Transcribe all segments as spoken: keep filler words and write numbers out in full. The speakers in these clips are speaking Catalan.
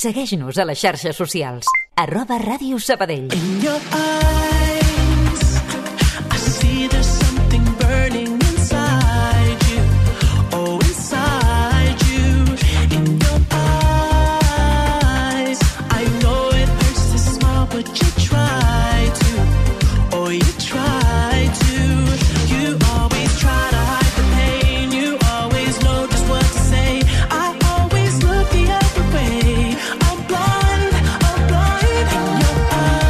Segueix-nos a les xarxes socials. Arroba Ràdio Sabadell. In your eyes, I see there's something burning inside you. Oh, inside you. In your eyes, I know it hurts to smile, but you try to. Oh, you try to. You always try to hide the pain. You always know just what to say. I always look the other way. I'm blind, I'm blind. In your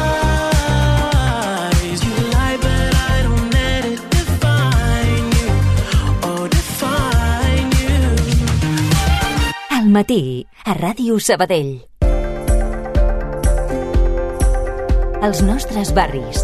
eyes, you lie, but I don't let it define you. Oh, define you. Al matí, a Ràdio Sabadell. Els nostres barris.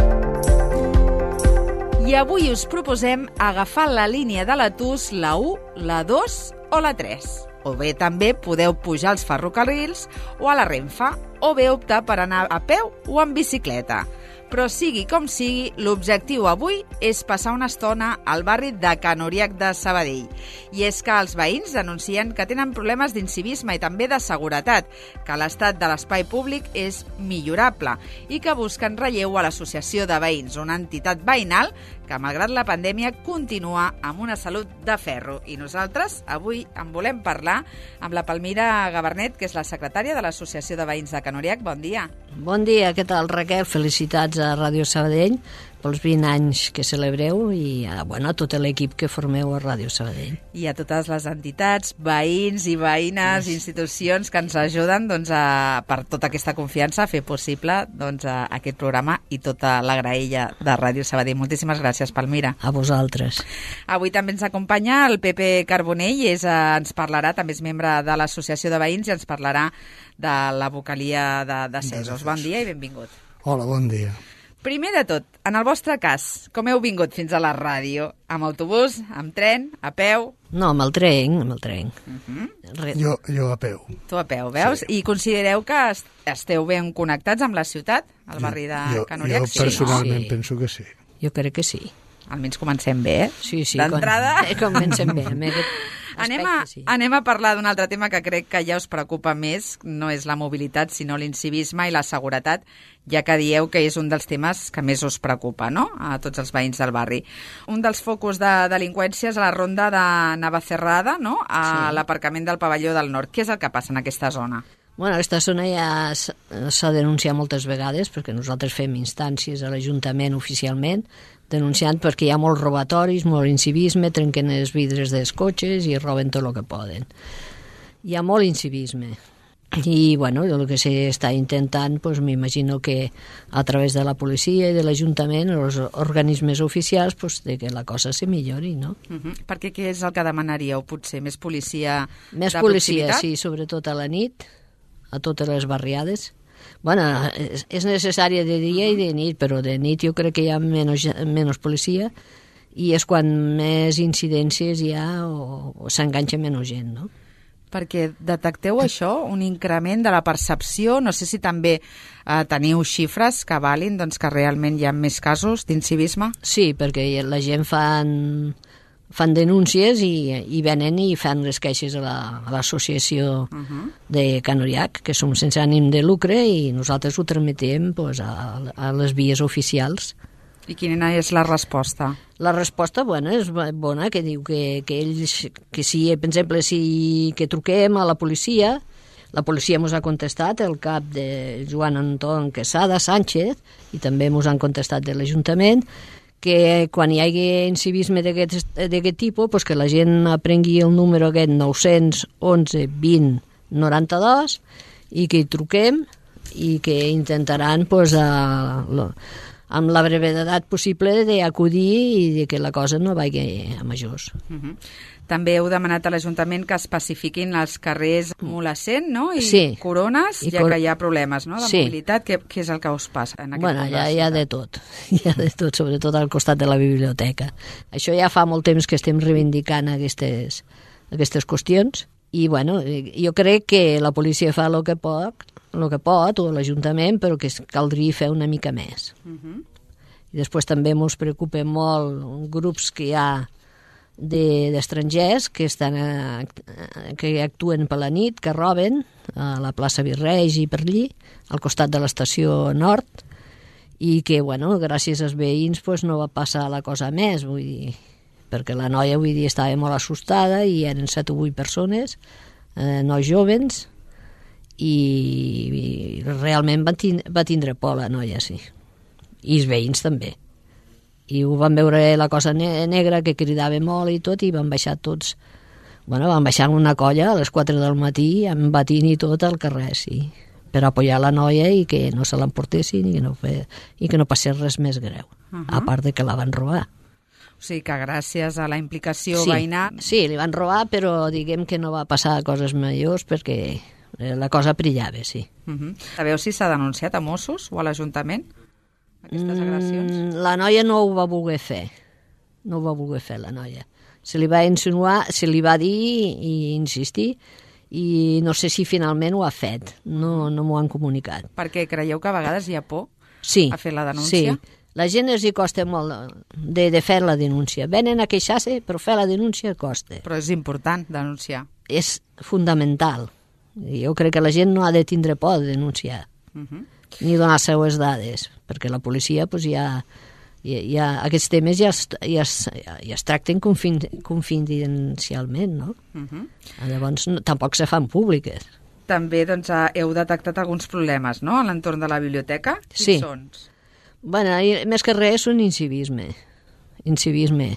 I avui us proposem agafar la línia de la Tus, la u, la dos o la tres. O bé també podeu pujar als ferrocarrils o a la Renfe, o bé optar per anar a peu o en bicicleta. Però sigui com sigui, l'objectiu avui és passar una estona al barri de Can Oriach de Sabadell. I és que els veïns denuncien que tenen problemes d'incivisme i també de seguretat, que l'estat de l'espai públic és millorable i que busquen relleu a l'Associació de Veïns, una entitat veïnal que, malgrat la pandèmia, continua amb una salut de ferro. I nosaltres avui en volem parlar amb la Palmira Gabarnet, que és la secretària de l'Associació de Veïns de Can Oriach. Bon dia. Bon dia, què tal, Raquel? Felicitats a Ràdio Sabadell pels vint anys que celebreu i a, bueno, a tot l'equip que formeu a Ràdio Sabadell. I a totes les entitats, veïns i veïnes, yes. institucions que ens ajuden doncs, a, per tota aquesta confiança a fer possible doncs, a, aquest programa i tota la graella de Ràdio Sabadell. Moltíssimes gràcies, Palmira. A vosaltres. Avui també ens acompanya el Pepe Carbonell, és, eh, ens parlarà, també és membre de l'Associació de Veïns i ens parlarà de la vocalia de, de Sesos. Bon dia i benvingut. Hola, bon dia. Primer de tot, en el vostre cas, com heu vingut fins a la ràdio? Amb autobús, amb tren, a peu? No, amb el tren, amb el tren. Uh-huh. Jo, jo a peu. Tu a peu, veus? Sí. I considereu que esteu ben connectats amb la ciutat, al barri de jo, Can Oriach? Jo personalment Sí. penso que sí. Jo crec que sí. Almenys comencem bé, eh? Sí, sí. D'entrada... Com, comencem bé. Anem a, sí. anem a parlar d'un altre tema que crec que ja us preocupa més, no és la mobilitat, sinó l'incivisme i la seguretat, ja que dieu que és un dels temes que més us preocupa, no?, a tots els veïns del barri. Un dels focus de delinqüència és a la ronda de Navacerrada, no?, a sí. l'aparcament del pavelló del Nord. Què és el que passa en aquesta zona? Bueno, aquesta zona ja s'ha denunciat moltes vegades, perquè nosaltres fem instàncies a l'Ajuntament oficialment, denunciant perquè hi ha molts robatoris, molt incivisme, trenquen els vidres dels cotxes i roben tot el que poden. Hi ha molt incivisme. I, bueno, el que s'està intentant, pues, m'imagino que a través de la policia i de l'Ajuntament, els organismes oficials, pues, de que la cosa se millori, no? Uh-huh. Perquè què és el que demanaríeu, potser? Més policia Més de policia, proximitat? sí, sobretot a la nit, a totes les barriades. Bueno, és, és necessària de dia i de nit, però de nit jo crec que hi ha menys, menys policia i és quan més incidències hi ha o, o s'enganxa menys gent, no? Perquè detecteu això, un increment de la percepció, no sé si també eh, teniu xifres que valin doncs, que realment hi ha més casos d'incivisme? Sí, perquè la gent fan, fan denúncies i, i venen i fan les queixes a l'associació la, uh-huh. de Can Oriach, que som sense ànim de lucre i nosaltres ho trametem pues, a, a les vies oficials. I quina és la resposta? La resposta, bueno, és bona, que diu que, que ells, que si, per exemple, si que truquem a la policia, la policia ens ha contestat, el cap de Joan Anton Quesada Sánchez, i també ens han contestat de l'Ajuntament, que quan hi hagi incivisme d'aquest tipus, pues que la gent aprengui el número aquest nou onze vint noranta-dos i que hi truquem i que intentaran pues, a, lo, amb la brevetat possible d'acudir i de que la cosa no vagi a majors. Uh-huh. També heu demanat a l'Ajuntament que especifiquin els carrers Molacent, no?, i sí. Corones, I ja cor... que hi ha problemes, no?, de sí. mobilitat. Què, què és el que us passa en aquest bueno, punt ja, de hi ha de tot. Hi ha de tot, sobretot al costat de la biblioteca. Això ja fa molt temps que estem reivindicant aquestes, aquestes qüestions i, bueno, jo crec que la policia fa el que pot, el que pot o l'Ajuntament, però que caldria fer una mica més. Uh-huh. I després també ens preocupen molt grups que hi ha d'estrangers que estan a, que actuen per la nit, que roben a la plaça Virreig i per allí, al costat de l'estació nord, i que, bueno, gràcies als veïns pues, no va passar la cosa més, vull dir, perquè la noia, vull dir, estava molt assustada i eren set o vuit persones, eh, nois jóvens, i, i realment va tindre, va tindre por la noia, sí. I els veïns també. I ho van veure la cosa ne negra, que cridava molt i tot, i van baixar tots, bueno, van baixar una colla a les quatre del matí, amb batint i tot al carrer, sí, per apoyar la noia i que no se l'emportessin i, que no fe, i que no passés res més greu, uh -huh. a part de que la van robar. O sigui que gràcies a la implicació sí, veïnal... Sí, li van robar, però diguem que no va passar coses millors perquè la cosa brillava, sí. Uh -huh. Sabeu si s'ha denunciat a Mossos o a l'Ajuntament aquestes agressions? Mm, la noia no ho va voler fer. No ho va voler fer, la noia. Se li va insinuar, se li va dir i insistir, i no sé si finalment ho ha fet. No, no m'ho han comunicat. Perquè creieu que a vegades hi ha por sí, a fer la denúncia? Sí, la gent els hi costa molt de, de fer la denúncia. Venen a queixar-se, però fer la denúncia costa. Però és important denunciar. És fundamental. Jo crec que la gent no ha de tindre por de denunciar. Uh -huh. Ni donar seues dades, perquè la policia pues, ja, ja, ja, aquests temes ja es, ja es, ja es tracten confin, confidencialment, no? Uh -huh. Llavors no, tampoc se fan públiques. També doncs, heu detectat alguns problemes, no?, a l'entorn de la biblioteca? Quins sí. són? Bueno, més que res és un incivisme. Incivisme.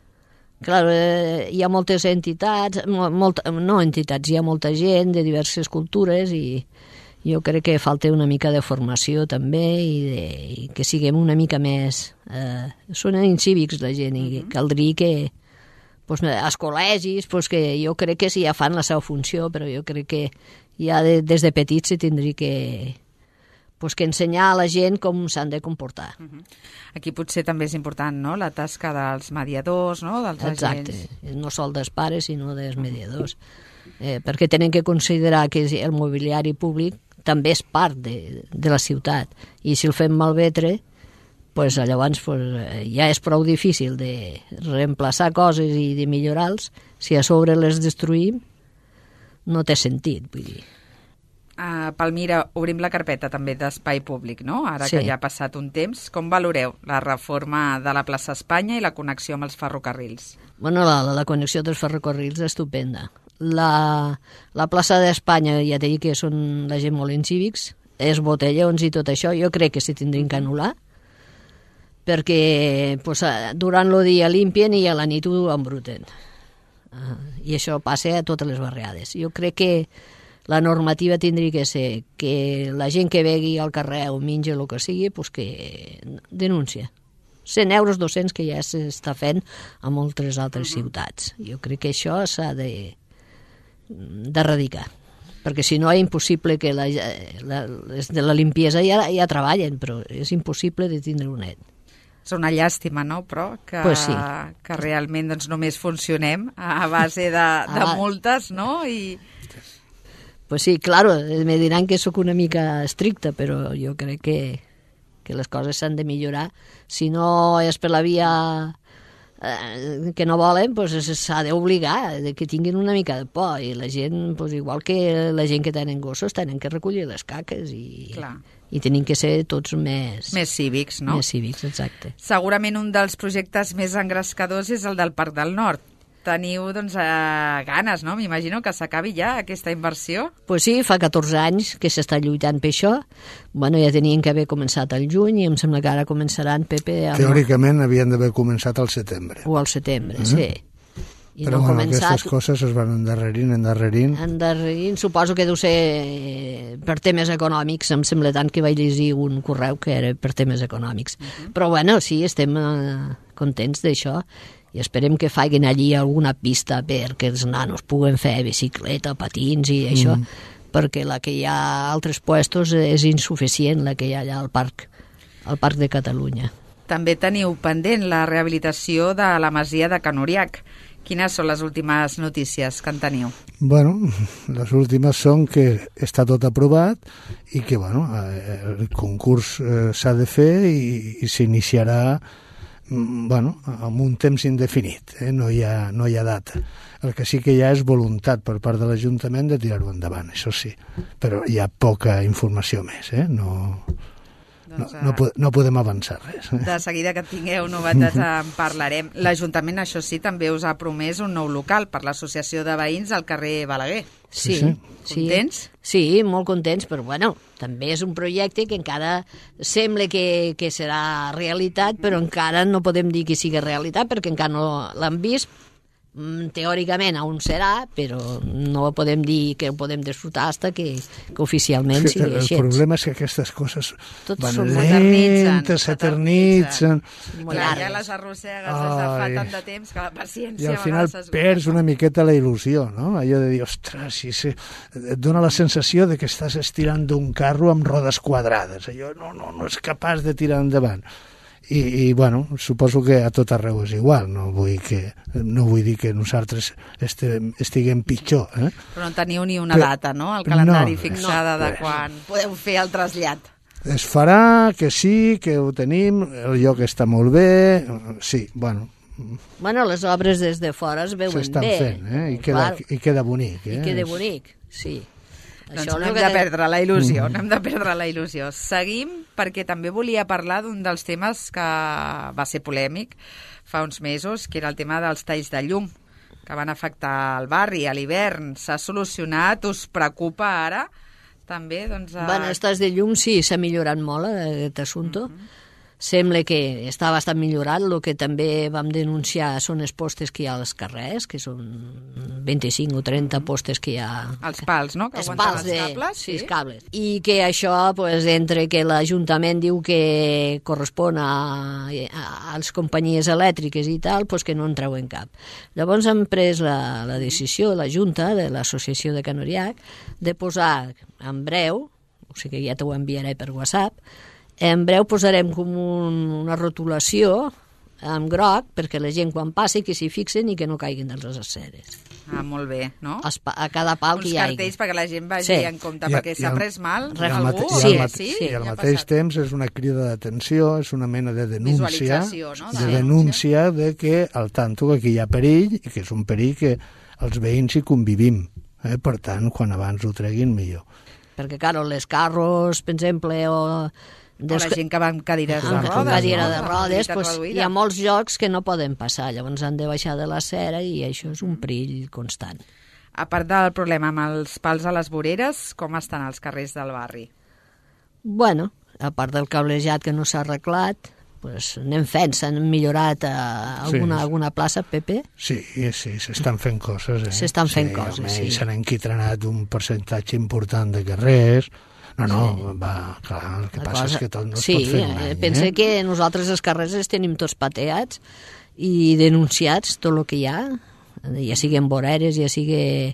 Clar, eh, hi ha moltes entitats, molt, no entitats, hi ha molta gent de diverses cultures i jo crec que falta una mica de formació també i, de, i que siguem una mica més... Eh, són incívics la gent i uh-huh. caldria que pues, als col·legis, pues, que jo crec que sí, ja fan la seva funció, però jo crec que ja de, des de petits se tindria que, pues, que ensenyar a la gent com s'han de comportar. Uh-huh. Aquí potser també és important, no?, la tasca dels mediadors, no?, dels Exacte. agents. No sol dels pares, sinó dels mediadors. Eh, perquè tenen que considerar que el mobiliari públic també és part de, de la ciutat, i si el fem malvetre, pues, llavors pues, ja és prou difícil de reemplaçar coses i de millorar-los, si a sobre les destruïm, no té sentit, vull dir. Uh, Palmira, obrim la carpeta també d'espai públic, no?, ara sí. que ja ha passat un temps. Com valoreu la reforma de la plaça Espanya i la connexió amb els ferrocarrils? Bueno, la, la connexió dels ferrocarrils és estupenda. La, la plaça d'Espanya, ja t'he dit que són la gent molt incívics, és botellons i tot això, jo crec que s'hi tindrien que anul·lar, perquè pues, durant el dia limpien i a la nit ho embruten. Uh, I això passa a totes les barriades. Jo crec que la normativa tindria que ser que la gent que vegui al carrer o menja el que sigui, pues que denuncia. cent euros, dos-cents, que ja s'està fent a moltes altres uh-huh. ciutats. Jo crec que això s'ha de d'erradicar, perquè si no és impossible que la, la, les de la limpiesa ja, ja treballen, però és impossible de tindre-ho net. És una llàstima, no?, però que, pues sí. que realment doncs, només funcionem a base de, de a... multes, no?, i... Pues sí, claro, me diran que sóc una mica estricta, però jo crec que, que les coses s'han de millorar. Si no és per la via eh, que no volen, pues s'ha d'obligar que tinguin una mica de por, i la gent, pues, igual que la gent que tenen gossos, tenen que recollir les caques i, i tenen que ser tots més... Més cívics, no? Més cívics, exacte. Segurament un dels projectes més engrescadors és el del Parc del Nord. Teniu, doncs, eh, ganes, no? M'imagino que s'acabi ja aquesta inversió. Pues sí, fa catorze anys que s'està lluitant per això. Bueno, ja tenien que haver començat al juny i em sembla que ara començaran, Pepe... Amb... Teòricament havien d'haver començat al setembre. O al setembre, uh-huh. sí. I Però no bueno, començat... aquestes coses es van endarrerint, endarrerint. Endarrerint, suposo que deu ser per temes econòmics. Em sembla tant que vaig llegir un correu que era per temes econòmics. Uh-huh. Però bueno, sí, estem eh, contents d'això. I esperem que facin allí alguna pista perquè els nanos puguen fer bicicleta, patins i això, mm. perquè la que hi ha a altres puestos és insuficient, la que hi ha allà al parc, al Parc de Catalunya. També teniu pendent la rehabilitació de la masia de Can Uriach. Quines són les últimes notícies que en teniu? Bueno, les últimes són que està tot aprovat i que bueno, el concurs s'ha de fer i, i s'iniciarà mm, bueno, amb un temps indefinit, eh? no, hi ha, no hi ha data. El que sí que hi ha és voluntat per part de l'Ajuntament de tirar-ho endavant, això sí, però hi ha poca informació més, eh? no, no, no, no podem avançar res. De seguida que tingueu novetats en parlarem. L'Ajuntament, això sí, també us ha promès un nou local per l'Associació de Veïns al carrer Balaguer. Sí, Sí, sí. Contents? Sí, molt contents, però bueno, també és un projecte que encara sembla que, que serà realitat, però encara no podem dir que sigui realitat perquè encara no l'han vist. Mm, teòricament on serà, però no podem dir que ho podem disfrutar hasta que, que oficialment sigui el així. El problema és que aquestes coses Tot van són lentes, s'eternitzen, Molt Clar, ja llargues. les arrossegues des de fa Ai. tant de temps que la paciència i al a final vegades s'esgota. perds una miqueta la il·lusió, no? Allò de dir, ostres, si se... et dona la sensació de que estàs estirant d'un carro amb rodes quadrades. Allò no, no, no és capaç de tirar endavant. I, i bueno, suposo que a tot arreu és igual, no vull, que, no vull dir que nosaltres estem, estiguem pitjor, eh? Però no teniu ni una Però- data, no?, el calendari no, fixada no. de quan podeu fer el trasllat. Es farà, que sí, que ho tenim, el lloc està molt bé, sí, bueno, Bueno, les obres des de fora es veuen s'estan bé. fent, eh? I queda, Clar, i queda bonic, eh? I queda bonic, sí. Doncs Això no és hem el de que- perdre la il·lusió, no hem de perdre la il·lusió. Seguim perquè també volia parlar d'un dels temes que va ser polèmic fa uns mesos, que era el tema dels talls de llum que van afectar el barri a l'hivern. S'ha solucionat? Us preocupa ara també? Doncs, a... Bueno, estàs de llum sí, s'ha millorat molt eh, aquest assumpte. Uh -huh. Sembla que està bastant millorat. El que també vam denunciar són els postes que hi ha als carrers, que són vint-i-cinc o trenta postes que hi ha. Els pals, no?, que Els aguanten pals els de... cables. Sí, els cables. I que això, pues, entre que l'Ajuntament diu que correspon a, a, a les companyies elèctriques i tal, pues que no en treuen cap. Llavors hem pres la, la decisió, la Junta de l'Associació de Canoriac, de posar en breu, o sigui que ja t'ho enviaré per WhatsApp, en breu posarem com un, una rotulació en groc perquè la gent quan passi que s'hi fixen i que no caiguin dels aceres. Ah, molt bé, no? A, a cada pal Uns que hi hagi. cartells perquè la gent vagi Sí. en compte, I- perquè i s'ha al- pres mal I al, algú. mate Sí, i al, mate sí, i al ja ha mateix passat. temps és una crida d'atenció, és una mena de denúncia, Visualització, no? De de denúncia de que al tanto que aquí hi ha perill i que és un perill que els veïns hi convivim. Eh? Per tant, quan abans ho treguin, millor. Perquè, claro, les carros, per exemple, o... O la gent que va amb cadires de amb rodes. cadira no? de Amb rodes, mobilitat pues, reduïda. hi ha molts llocs que no poden passar, llavors han de baixar de la cera i això és un perill constant. A part del problema amb els pals a les voreres, com estan els carrers del barri? Bueno, a part del cablejat que no s'ha arreglat, pues, anem fent, s'han millorat a alguna, Sí. alguna plaça, Pepe? Sí, sí, s'estan fent coses. Eh? S'estan fent sí, coses, home, sí. I s'han enquitrenat un percentatge important de carrers. No, no, va, clar, el que La passa cosa- és que tot no es sí, pot fer eh, mai. pensa eh? que nosaltres els carrers els tenim tots pateats i denunciats tot el que hi ha, ja siguin voreres, ja sigui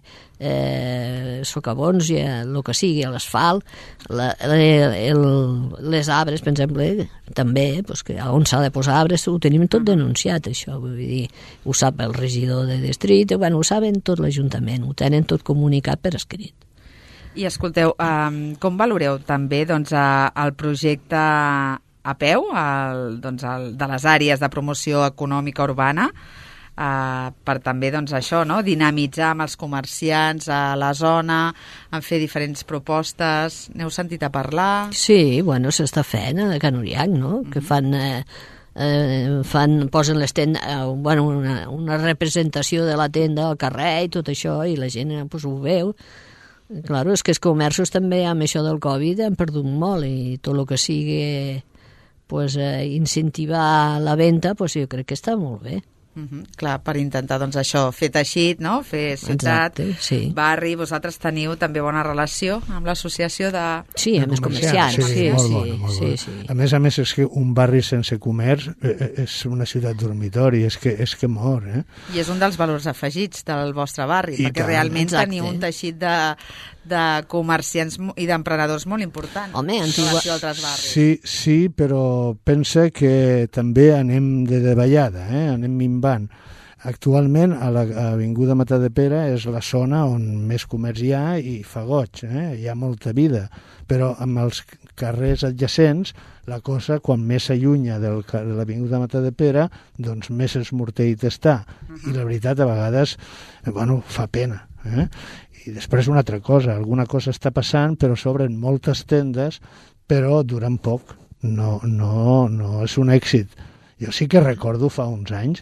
eh, socavons, ja el que sigui, l'asfalt, la, la, el, les arbres, per exemple, també, pues, que on s'ha de posar arbres, ho tenim tot denunciat, això, vull dir, ho sap el regidor de districte, bueno, ho saben tot l'Ajuntament, ho tenen tot comunicat per escrit. I escolteu, um, com valoreu també doncs, a, el projecte a peu el, doncs, el, de les àrees de promoció econòmica urbana uh, per també doncs, això, no? Dinamitzar amb els comerciants a la zona, en fer diferents propostes? N'heu sentit a parlar? Sí, bueno, s'està fent a Canoriac, no? Mm -hmm. Que fan... Eh, eh, fan, posen les tendes, eh, bueno, una, una representació de la tenda al carrer i tot això, i la gent eh, pues, ho veu. Claro, és que els comerços també amb això del Covid han perdut molt i tot el que sigui pues, eh, incentivar la venda, pues, jo crec que està molt bé. Uh -huh. Clar, per intentar doncs, això, fer teixit, no? Fer ciutat, Exacte, sí. barri. Vosaltres teniu també bona relació amb l'associació de... Sí, amb els comerciants, sí, sí, molt sí, bona, molt sí, bona. sí. A més a més, és que un barri sense comerç eh, és una ciutat dormitori, és que, és que mor, eh? I és un dels valors afegits del vostre barri, I perquè tant. realment Exacte. teniu un teixit de, de comerciants mo- i d'emprenedors molt important Home, en antigua- relació a altres barris. Sí, sí, però pensa que també anem de davallada, eh? Anem minvant. Actualment, a l'Avinguda Matadepera és la zona on més comerç hi ha i fa goig, eh? Hi ha molta vida, però amb els carrers adjacents, la cosa, quan més s'allunya del, de l'avinguda Matadepera, doncs més esmorteït està. I la veritat, a vegades, eh, bueno, fa pena. Eh? I després una altra cosa, alguna cosa està passant, però s'obren moltes tendes, però duren poc. No, no, no és un èxit. Jo sí que recordo fa uns anys,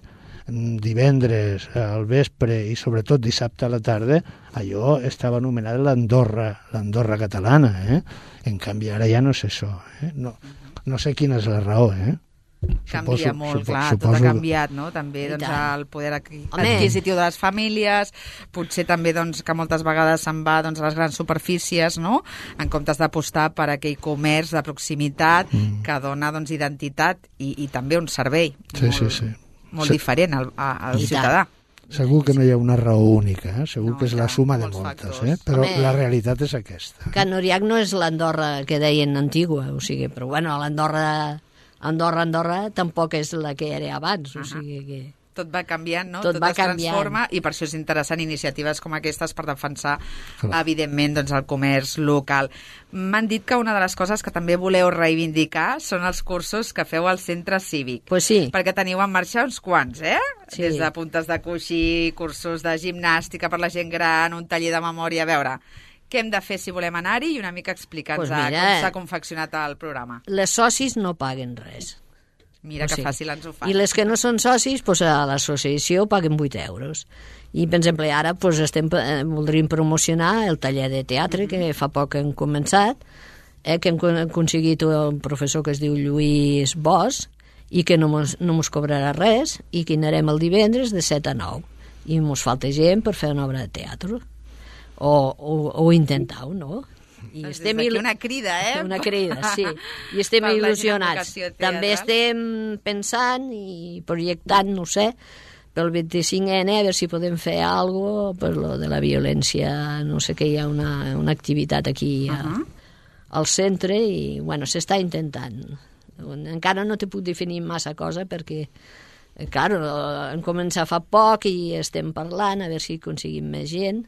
divendres al vespre i sobretot dissabte a la tarda, allò estava anomenat l'Andorra, l'Andorra catalana, eh? En canvi ara ja no és això, eh? No, no sé quina és la raó, eh? Canvia Suposo, molt, supo, clar, suposo... tot ha canviat, no? També doncs, el poder adqui- adquisitiu de les famílies, potser també doncs, que moltes vegades se'n va doncs, a les grans superfícies, no? En comptes d'apostar per aquell comerç de proximitat mm. que dona doncs, identitat i, i també un servei sí, molt, sí, sí. molt Se... diferent al, al ciutadà. Segur que no hi ha una raó única, eh? Segur No, que és la ja, suma de molts moltes, factors. eh? Però Home, la realitat és aquesta. Can Noriac no és l'Andorra que deien antigua, o sigui, però bueno, l'Andorra, Andorra, Andorra tampoc és la que era abans, o sigui que... Tot va canviant, no? Tot Tot, va es transforma canviant. i per això és interessant iniciatives com aquestes per defensar, Clar. evidentment, doncs, el comerç local. M'han dit que una de les coses que també voleu reivindicar són els cursos que feu al centre cívic. Pues sí. Perquè teniu en marxa uns quants, eh? Sí. Des de puntes de coixí, cursos de gimnàstica per la gent gran, un taller de memòria. A veure, què hem de fer si volem anar-hi i una mica explica'ns Pues pues mira, com s'ha confeccionat el programa. Les socis no paguen res. Mira O que sigui, fàcil ens ho fan. I les que no són socis, pues, a l'associació paguen vuit euros. I, per exemple, ara pues, estem, eh, voldríem promocionar el taller de teatre, que fa poc hem començat, eh, que hem con- aconseguit un professor que es diu Lluís Bosch, i que no mos, no mos cobrarà res, i que hi anarem el divendres de set a nou. I mos falta gent per fer una obra de teatre. O, o, o intentar-ho, no? I Doncs estem des d'aquí il- una crida, eh? Una crida, sí. I estem Per la gent amb il·lusionats. vocació teatral. També estem pensant i projectant, no sé, pel vint-i-cinc ene, a veure si podem fer alguna cosa per lo de la violència, no sé, que hi ha una, una activitat aquí a, Uh-huh. al centre i, bueno, s'està intentant. Encara no te puc definir massa cosa perquè, eh, claro, hem començat fa poc i estem parlant a veure si aconseguim més gent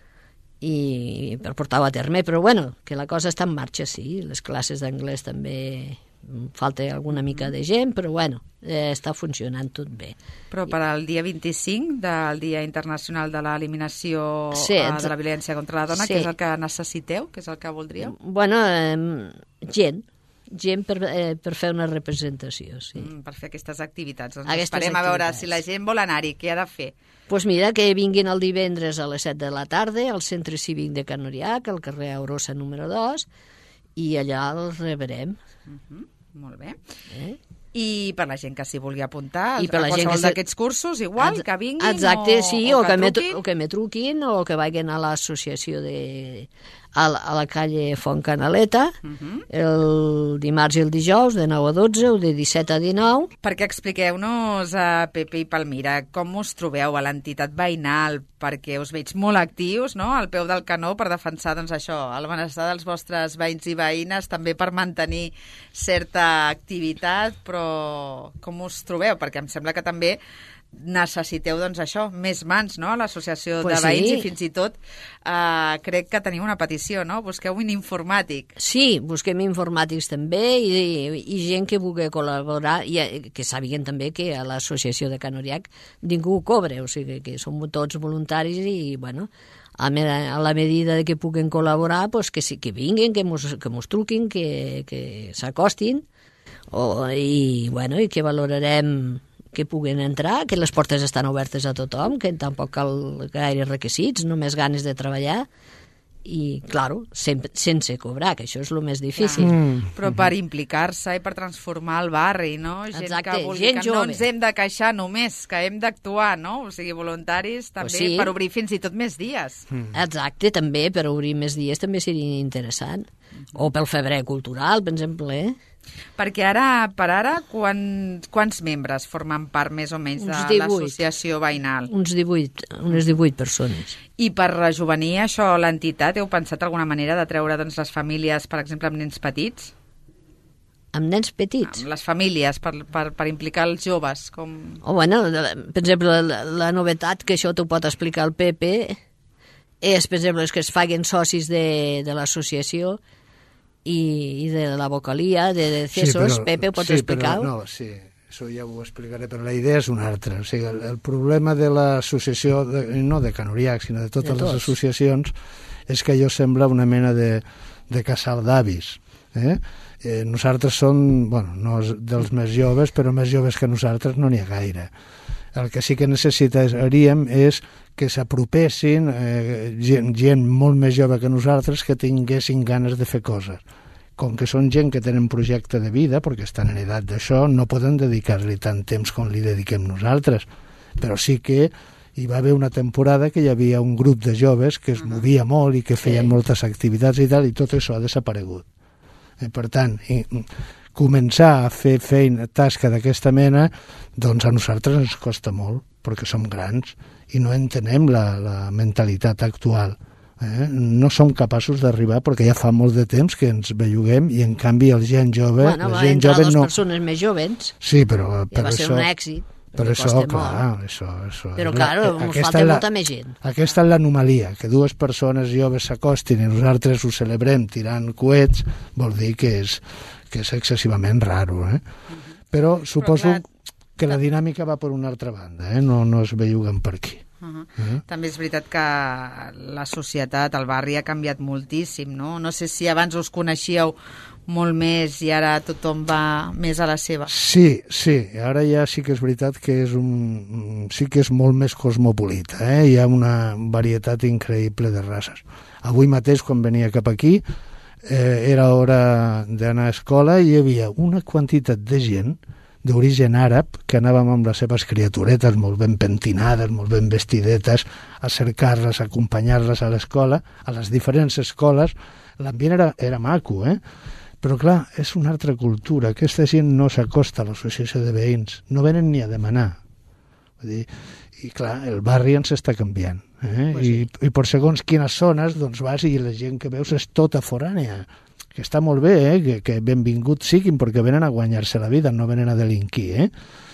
i per portar-ho a terme, però bueno, que la cosa està en marxa, sí, les classes d'anglès també falta alguna mica de gent, però bueno, eh, està funcionant tot bé. Però per al dia vint-i-cinc del Dia Internacional de l'Eliminació Sí, eh, ex- de la Violència contra la Dona, sí. què és el que necessiteu, què és el que voldríeu? Bueno, eh, gent, gent per, eh, per fer una representació, sí. Mm, per fer aquestes activitats. Doncs Aquestes esperem a veure activitats. si la gent vol anar-hi, què ha de fer. Doncs pues mira, que vinguin el divendres a les set de la tarda al Centre Cívic de Can Noriac, al carrer Aurosa número dos, i allà els rebrem. Mm, molt bé. Eh? I per la gent que s'hi vulgui apuntar, I per a la gent qualsevol que se- d'aquests cursos, igual, Ex- que vinguin Exacte, o, sí, o, o, que me, truquin. o que me truquin o que vagin a l'associació de... A la, a la calle Font Canaleta, Mhm. el dimarts i el dijous, de nou a dotze, o de disset a dinou. Perquè expliqueu-nos a Pepe i Palmira com us trobeu a l'entitat veïnal, perquè us veig molt actius, no?, al peu del canó per defensar, doncs, això, el benestar dels vostres veïns i veïnes, també per mantenir certa activitat, però com us trobeu? Perquè em sembla que també necessiteu, doncs, això, més mans, no?, a l'associació Pues de veïns sí. i fins i tot eh, crec que teniu una petició, no?, busqueu un informàtic. Sí, busquem informàtics també i, i, i gent que vulgui col·laborar i eh, que sàpiguen també que a l'associació de Can Noriac ningú cobra, o sigui que som tots voluntaris i, bueno, a, me, a la medida de que puguen col·laborar, pues que sí, que vinguin, que mos, que mos truquin, que, que s'acostin o, i, bueno, i que valorarem que puguen entrar, que les portes estan obertes a tothom, que tampoc cal gaire requisits, només ganes de treballar i, claro, sempre, sense cobrar, que això és el més difícil. Mm. Però per implicar-se i per transformar el barri, no? Gent Exacte, que vulgui, gent que no jove. ens hem de queixar només, que hem d'actuar, no? O sigui, voluntaris també sí. per obrir fins i tot més dies. Exacte, també, per obrir més dies també seria interessant. O pel febrer cultural, per exemple, eh? Perquè ara, per ara, quan, quants membres formen part més o menys de Uns divuit. l'associació veïnal? Uns divuit, unes divuit persones. I per rejuvenir això, l'entitat, heu pensat alguna manera de treure doncs, les famílies, per exemple, amb nens petits? Amb nens petits? Amb les famílies, per, per, per implicar els joves, com... O, bueno, per exemple, la, la novetat, que això t'ho pot explicar el Pepe, és, per exemple, és que es facin socis de, de l'associació I, i de la vocalia, de, de Cesos, sí, però, Pepe, ho pots sí, explicar? Però, no, sí, això ja ho explicaré, però la idea és una altra. O sigui, el, el problema de l'associació, de, no de Can Uriach, sinó de totes de les associacions, és que allò sembla una mena de, de casal d'avis. Eh? Eh, nosaltres som, bueno, no dels més joves, però més joves que nosaltres no n'hi ha gaire. El que sí que necessitaríem és que s'apropessin eh, gent, gent molt més jove que nosaltres que tinguessin ganes de fer coses. Com que són gent que tenen projecte de vida, perquè estan en edat d'això, no poden dedicar-li tant temps com li dediquem nosaltres. Però sí que hi va haver una temporada que hi havia un grup de joves que es movia molt i que feien sí. moltes activitats i tal, i tot això ha desaparegut. Eh, per tant, i, començar a fer feina, tasca d'aquesta mena, doncs a nosaltres ens costa molt, perquè som grans i no entenem la, la mentalitat actual. Eh? No som capaços d'arribar, perquè ja fa molt de temps que ens belluguem, i en canvi el gent jove... Bueno, la va gent entrar jove dos no... persones més joves, sí, però, ja però va ser això... un èxit. Per això, clar, això, això... Però, clar, ens falta la, molta més gent. Aquesta és l'anomalia, que dues persones joves s'acostin i nosaltres ho celebrem tirant coets, vol dir que és, que és excessivament raro, eh? Però suposo Però, clar, que la dinàmica va per una altra banda, eh? No, no es belluguen per aquí. Uh -huh. uh-huh. També és veritat que la societat, el barri ha canviat moltíssim, no? No sé si abans us coneixíeu molt més i ara tothom va més a la seva. Sí, sí, ara ja sí que és veritat que és un, sí que és molt més cosmopolita, eh? Hi ha una varietat increïble de races. Avui mateix, quan venia cap aquí, eh, era hora d'anar a escola i hi havia una quantitat de gent d'origen àrab, que anàvem amb les seves criaturetes molt ben pentinades, molt ben vestidetes, a cercar-les, a acompanyar-les a l'escola, a les diferents escoles. L'ambient era, era maco, eh? Però clar, és una altra cultura. Aquesta gent no s'acosta a l'associació de veïns, no venen ni a demanar. Vull dir, i clar, el barri ens està canviant. Eh? Pues sí. I, I per segons quines zones, doncs vas i la gent que veus és tota forànea, que està molt bé, eh? que, que benvinguts siguin, perquè venen a guanyar-se la vida, no venen a delinquir, eh?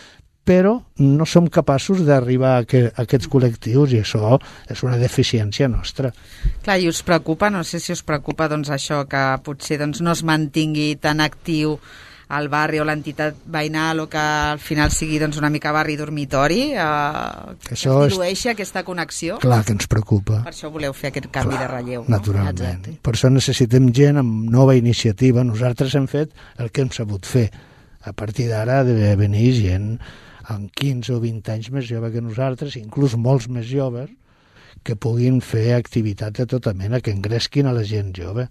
Però no som capaços d'arribar a, que, a aquests col·lectius, i això és una deficiència nostra. Clar, i us preocupa, no sé si us preocupa doncs, això, que potser doncs, no es mantingui tan actiu el barri o l'entitat veïnal, o que al final sigui doncs, una mica barri dormitori, eh, que es dilueixi és... aquesta connexió? Clar que ens preocupa. Per això voleu fer aquest canvi Clar, de relleu, no? Naturalment. Exacte. Per això necessitem gent amb nova iniciativa. Nosaltres hem fet el que hem sabut fer. A partir d'ara ha de venir gent amb quinze o vint anys més jove que nosaltres, inclús molts més joves, que puguin fer activitats de tota mena, que engresquin a la gent jove.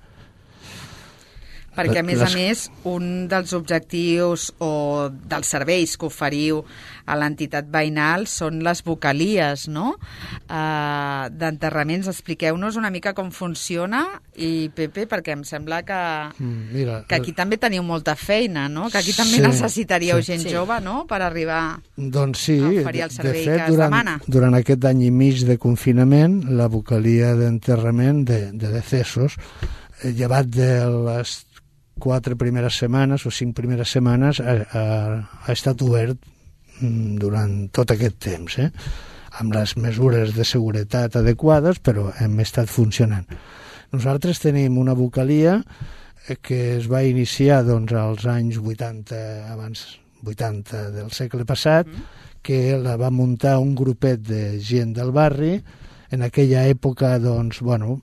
Perquè, a més Les... a més, un dels objectius o dels serveis que oferiu a l'entitat veïnal són les vocalies, no? Uh, d'enterraments. Expliqueu-nos una mica com funciona, i Pepe, perquè em sembla que, mm, mira, que aquí el... també teniu molta feina, no? Que aquí també sí, necessitaríeu sí. gent sí. jove, no?, per arribar doncs sí, a oferir el servei de fet, que es durant, demana. Durant aquest any i mig de confinament, la vocalia d'enterrament de, de decesos, eh, llevat de les quatre primeres setmanes o cinc primeres setmanes, ha, ha, ha estat obert durant tot aquest temps, eh? Amb les mesures de seguretat adequades, però hem estat funcionant. Nosaltres tenim una vocalia que es va iniciar doncs, als anys vuitanta, abans vuitanta del segle passat, que la va muntar un grupet de gent del barri. En aquella època, doncs, bueno,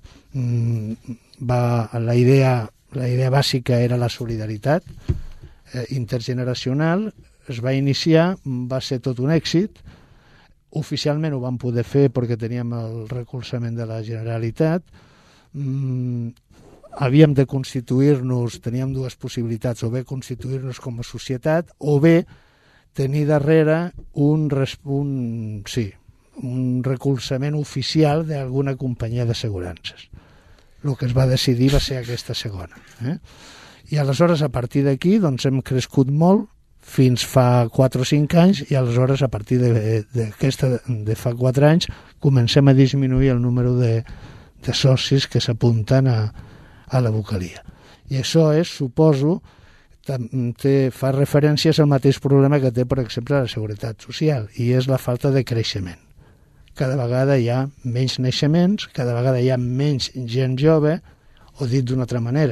va, la idea La idea bàsica era la solidaritat eh, intergeneracional. Es va iniciar, va ser tot un èxit. Oficialment ho vam poder fer perquè teníem el recolzament de la Generalitat. Mm, havíem de constituir-nos, teníem dues possibilitats, o bé constituir-nos com a societat, o bé tenir darrere un, un, sí, un recolzament oficial d'alguna companyia d'assegurances. El que es va decidir va ser aquesta segona. Eh? I aleshores, a partir d'aquí, doncs, hem crescut molt fins fa quatre o cinc anys, i aleshores, a partir d'aquesta de, de fa quatre anys, comencem a disminuir el número de, de socis que s'apunten a, a la vocalia. I això és, suposo, té, fa referències al mateix problema que té, per exemple, la Seguretat Social, i és la falta de creixement. Cada vegada hi ha menys naixements, cada vegada hi ha menys gent jove, o dit d'una altra manera,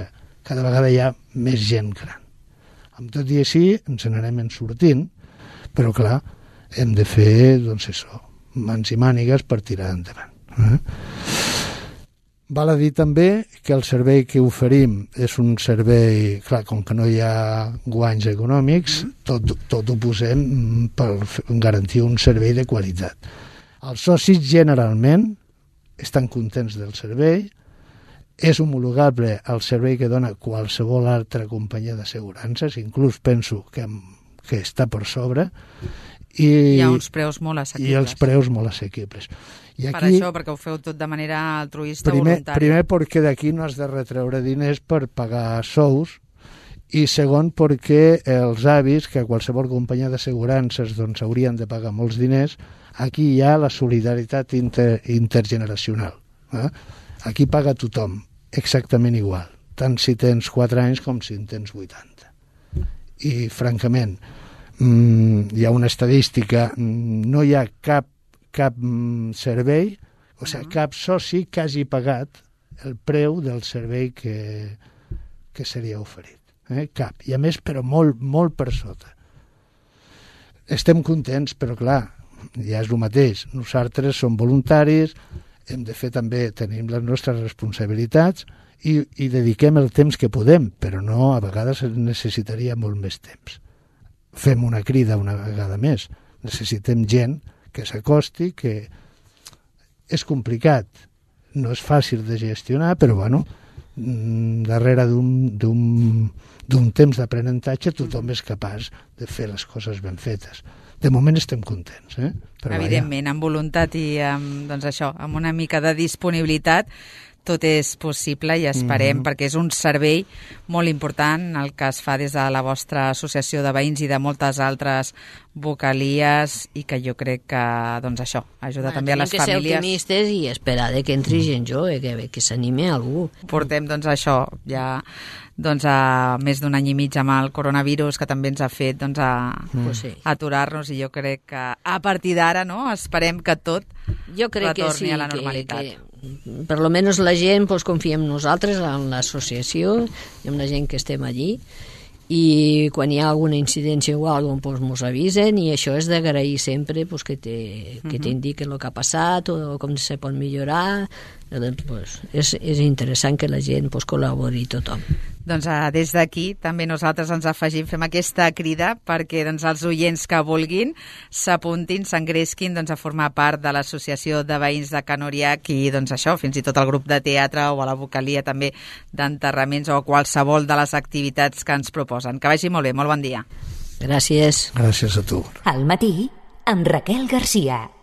cada vegada hi ha més gent gran. Amb tot i així ens n'anem en sortint, però clar, hem de fer, doncs això, mans i mànigues per tirar endavant. Eh? Val a dir també que el servei que oferim és un servei, clar, com que no hi ha guanys econòmics, tot, tot ho posem per garantir un servei de qualitat. Els socis generalment estan contents del servei, és homologable al servei que dona qualsevol altra companyia d'assegurances, inclús penso que, que està per sobre, i hi ha uns preus molt assequibles. I els preus molt assequibles. I aquí, per això, perquè ho feu tot de manera altruista, primer, voluntària. Primer perquè d'aquí no has de retreure diners per pagar sous, i segon perquè els avis, que a qualsevol companyia d'assegurances doncs, haurien de pagar molts diners, aquí hi ha la solidaritat inter, intergeneracional. Eh? Aquí paga tothom, exactament igual, tant si tens quatre anys com si en tens vuitanta. I, francament, mmm, hi ha una estadística, no hi ha cap cap servei, o sigui, uh-huh. cap soci que hagi pagat el preu del servei que, que seria oferit. Eh? Cap. I a més, però molt, molt per sota. Estem contents, però clar, ja és el mateix. Nosaltres som voluntaris, hem de fer també, tenim les nostres responsabilitats i, i dediquem el temps que podem, però no, a vegades necessitaria molt més temps. Fem una crida una vegada més. Necessitem gent que s'acosti, que és complicat, no és fàcil de gestionar, però bueno, darrere d'un temps d'aprenentatge tothom és capaç de fer les coses ben fetes. De moment estem contents. Eh? Però evidentment, vaja. Amb voluntat i amb, doncs això, amb una mica de disponibilitat, tot és possible i esperem, mm-hmm. perquè és un servei molt important el que es fa des de la vostra associació de veïns i de moltes altres vocalies i que jo crec que, doncs això, ajuda bueno, també a les famílies. Tenim que ser optimistes i esperar que entri gent jove, que, que s'anime algú. Portem, doncs això, ja doncs a més d'un any i mig amb el coronavirus que també ens ha fet doncs, a mm. pues sí. aturar-nos i jo crec que a partir d'ara no, esperem que tot jo crec retorni que sí, a la normalitat. Que, que per lo menos la gent pues, confia en nosaltres, en l'associació i en la gent que estem allí, i quan hi ha alguna incidència o alguna cosa pues, mos avisen, i això és d'agrair sempre pues, que t'indiquen uh-huh. el que ha passat o com se pot millorar. Doncs, pues, és, és interessant que la gent pues, col·labori tothom. Doncs uh, des d'aquí també nosaltres ens afegim, fem aquesta crida perquè doncs, els oients que vulguin s'apuntin, s'engresquin doncs, a formar part de l'associació de veïns de Can Oriach i doncs, això, fins i tot el grup de teatre o a la vocalia també d'enterraments o a qualsevol de les activitats que ens proposen. Que vagi molt bé, molt bon dia. Gràcies. Gràcies a tu. Al matí, amb Raquel Garcia.